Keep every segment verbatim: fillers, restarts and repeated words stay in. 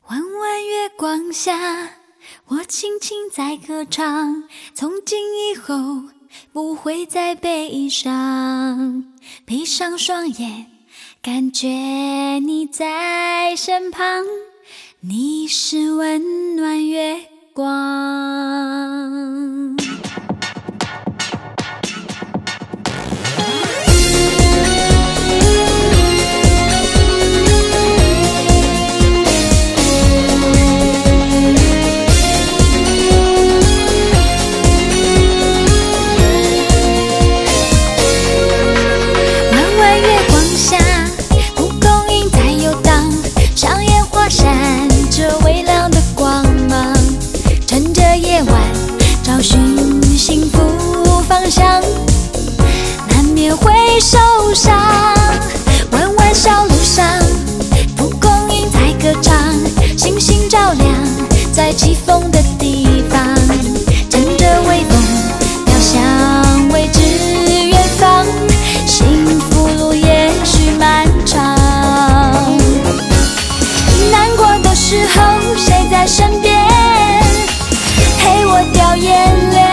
弯弯月光下，我轻轻在歌唱，从今以后不会再悲伤，闭上双眼，感觉你在身旁，你是温暖月光。找寻幸福方向，难免会受伤。弯弯小路上，蒲公英在歌唱，星星照亮在起风的地方，乘着微风飘向未知远方，幸福路也许漫长。难过的时候，谁在身边陪我掉眼泪？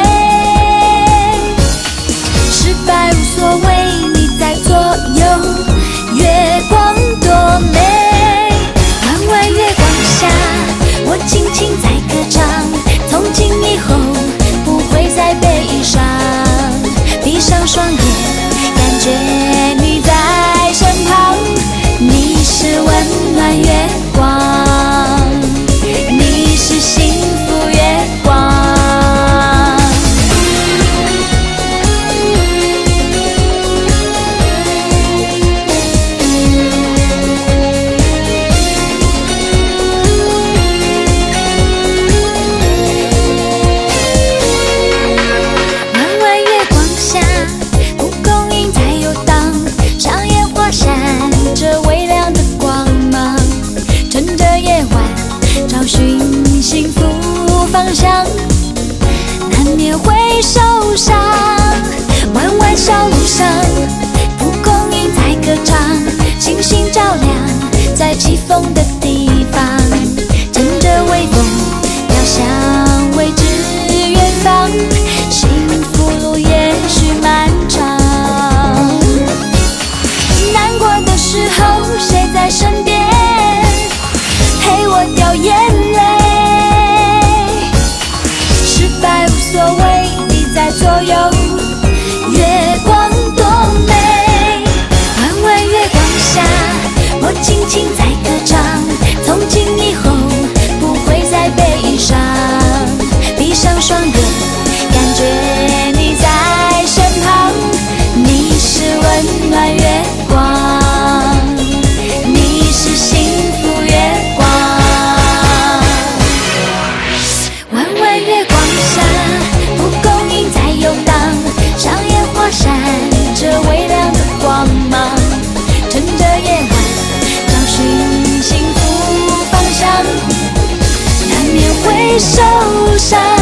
失败无所谓，你在左右，月光多美。弯弯月光下，我轻轻在歌唱，从今以后不会再悲伤。闭上双眼，感觉你在身旁，你是温暖月光，你是幸福月光。找寻幸福方向，难免会受伤。弯弯小路上，蒲公英在歌唱，星星照亮在起风的地方，乘着微风飘向未知远方，幸福路也许漫长。难过的时候，谁在身边陪我掉眼泪？失败无所谓，你在左右，月光多美。弯弯月光下，我轻轻在歌唱，从今以后不会再悲伤。闭上双眼，感觉你在身旁，你是温暖月光，你是幸福月光。弯弯月光下，蒲公英在游荡，上烟花闪着微亮的光芒，乘着夜晚找寻幸福方向，难免会受伤。